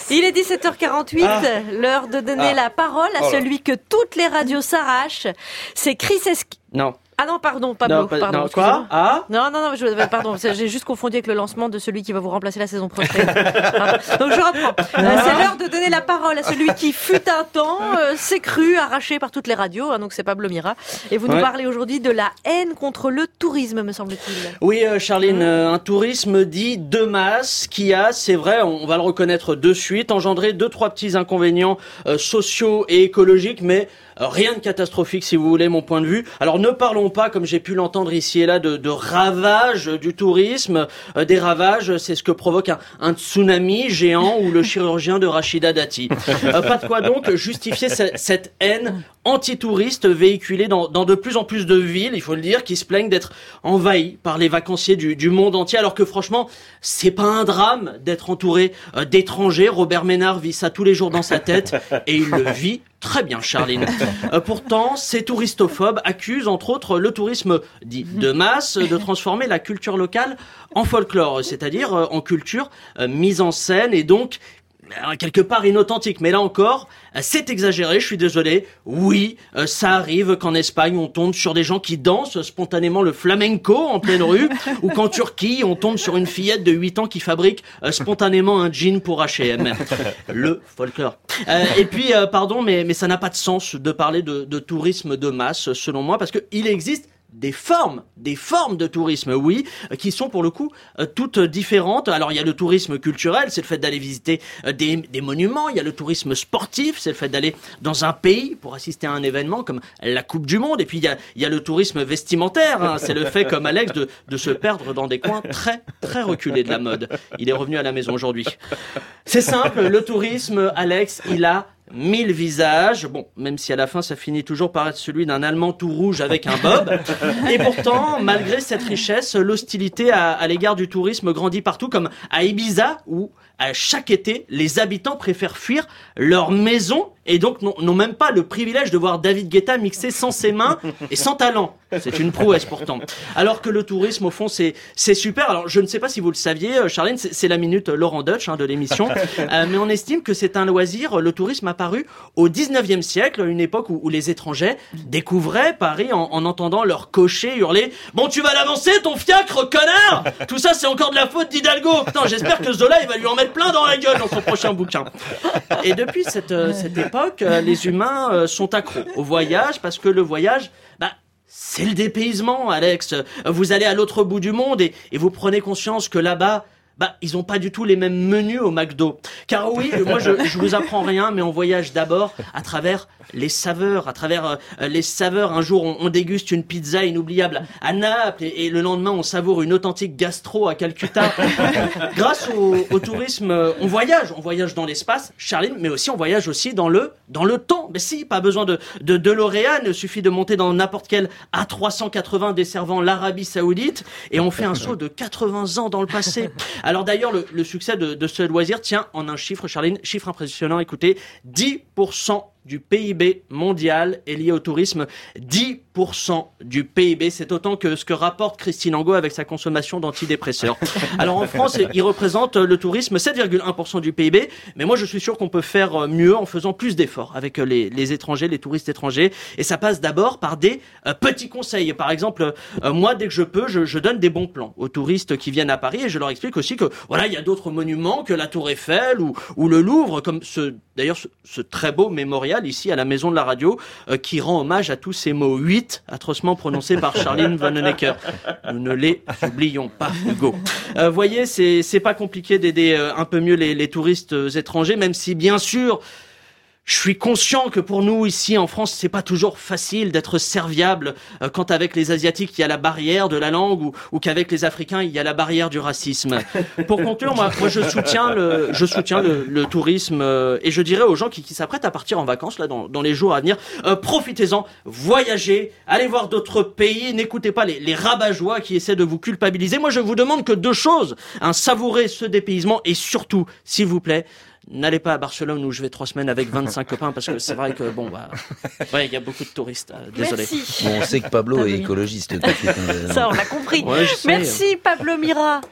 Il est 17h48, l'heure de donner la parole à celui que toutes les radios s'arrachent. C'est Chris Esquire. Non. Ah non, pardon, Pablo. Pardon, non, quoi? Ah? Non, pardon, j'ai juste confondu avec le lancement de celui qui va vous remplacer la saison prochaine. Donc je reprends. C'est l'heure de donner la parole à celui qui fut un temps s'est cru arraché par toutes les radios, donc c'est Pablo Mira. Et vous nous parlez aujourd'hui de la haine contre le tourisme, me semble-t-il. Oui, Charline, un tourisme dit de masse qui a, c'est vrai, on va le reconnaître de suite, engendré 2-3 petits inconvénients sociaux et écologiques, mais rien de catastrophique si vous voulez mon point de vue. Alors ne parlons pas, comme j'ai pu l'entendre ici et là, de ravages du tourisme. Des ravages, c'est ce que provoque un tsunami géant ou le chirurgien de Rachida Dati. Pas de quoi donc justifier cette haine anti-touriste véhiculée dans de plus en plus de villes, il faut le dire, qui se plaignent d'être envahies par les vacanciers du monde entier, alors que franchement, c'est pas un drame d'être entouré d'étrangers. Robert Ménard vit ça tous les jours dans sa tête et il le vit très bien, Charline. Pourtant, ces touristophobes accusent, entre autres, le tourisme dit de masse de transformer la culture locale en folklore, c'est-à-dire en culture mise en scène et donc quelque part inauthentique. Mais là encore, c'est exagéré, je suis désolé. Oui, ça arrive qu'en Espagne, on tombe sur des gens qui dansent spontanément le flamenco en pleine rue, ou qu'en Turquie, on tombe sur une fillette de 8 ans qui fabrique spontanément un jean pour H&M. Le folklore. Et puis, pardon, mais ça n'a pas de sens de parler de tourisme de masse, selon moi, parce que il existe des formes de tourisme, oui, qui sont pour le coup toutes différentes. Alors il y a le tourisme culturel, c'est le fait d'aller visiter des monuments. Il y a le tourisme sportif, c'est le fait d'aller dans un pays pour assister à un événement comme la Coupe du Monde. Et puis il y a le tourisme vestimentaire, c'est le fait comme Alex de se perdre dans des coins très très reculés de la mode. Il est revenu à la maison aujourd'hui. C'est simple, le tourisme, Alex, il a 1000 visages, bon, même si à la fin ça finit toujours par être celui d'un Allemand tout rouge avec un bob. Et pourtant, malgré cette richesse, l'hostilité à l'égard du tourisme grandit partout, comme à Ibiza, où à chaque été, les habitants préfèrent fuir leur maison et donc n'ont même pas le privilège de voir David Guetta mixer sans ses mains et sans talent. C'est une prouesse pourtant. Alors que le tourisme, au fond, c'est super. Alors, je ne sais pas si vous le saviez, Charlène, c'est la minute Laurent Deutsch de l'émission, mais on estime que c'est un loisir, le tourisme apparu au 19e siècle, une époque où les étrangers découvraient Paris en entendant leur cocher hurler « Bon, tu vas l'avancer, ton fiacre, connard !» Tout ça, c'est encore de la faute d'Hidalgo. Putain, j'espère que Zola, il va lui en mettre plein dans la gueule dans son prochain bouquin. Et depuis cette époque, les humains sont accros au voyage parce que le voyage, c'est le dépaysement, Alex. Vous allez à l'autre bout du monde et vous prenez conscience que là-bas, ils ont pas du tout les mêmes menus au McDo. Car oui, moi je vous apprends rien, mais on voyage d'abord à travers les saveurs, Un jour, on déguste une pizza inoubliable à Naples et le lendemain, on savoure une authentique gastro à Calcutta. Grâce au tourisme, on voyage dans l'espace, Charline, mais aussi on voyage aussi dans le temps. Mais si, pas besoin de DeLorean, il suffit de monter dans n'importe quel A380 desservant l'Arabie Saoudite et on fait un saut de 80 ans dans le passé. Alors d'ailleurs, le succès de ce loisir tient en un chiffre, Charline, chiffre impressionnant, écoutez, 10% du PIB mondial est lié au tourisme. 10% du PIB, c'est autant que ce que rapporte Christine Angot avec sa consommation d'antidépresseurs. Alors en France, il représente le tourisme 7,1% du PIB, mais moi je suis sûr qu'on peut faire mieux en faisant plus d'efforts avec les étrangers, les touristes étrangers, et ça passe d'abord par des petits conseils. Par exemple, moi dès que je peux, je donne des bons plans aux touristes qui viennent à Paris et je leur explique aussi que voilà, il y a d'autres monuments que la Tour Eiffel ou le Louvre, comme ce très beau mémorial ici à la Maison de la Radio qui rend hommage à tous ces mots 8 atrocement prononcés par Charline Vanhoenacker. Nous ne les oublions pas, Hugo. Voyez, c'est pas compliqué d'aider un peu mieux les touristes étrangers, même si bien sûr je suis conscient que pour nous, ici, en France, c'est pas toujours facile d'être serviable quand avec les Asiatiques, il y a la barrière de la langue ou qu'avec les Africains, il y a la barrière du racisme. Pour conclure, moi, je soutiens le tourisme et je dirais aux gens qui s'apprêtent à partir en vacances, là, dans les jours à venir, profitez-en, voyagez, allez voir d'autres pays, n'écoutez pas les rabat-joie qui essaient de vous culpabiliser. Moi, je vous demande que 2 choses, savourer ce dépaysement et surtout, s'il vous plaît, n'allez pas à Barcelone où je vais 3 semaines avec 25 copains parce que c'est vrai que il y a beaucoup de touristes. Désolé. Bon, on sait que Pablo est écologiste. Ça, on l'a compris. Ouais, merci Pablo Mira.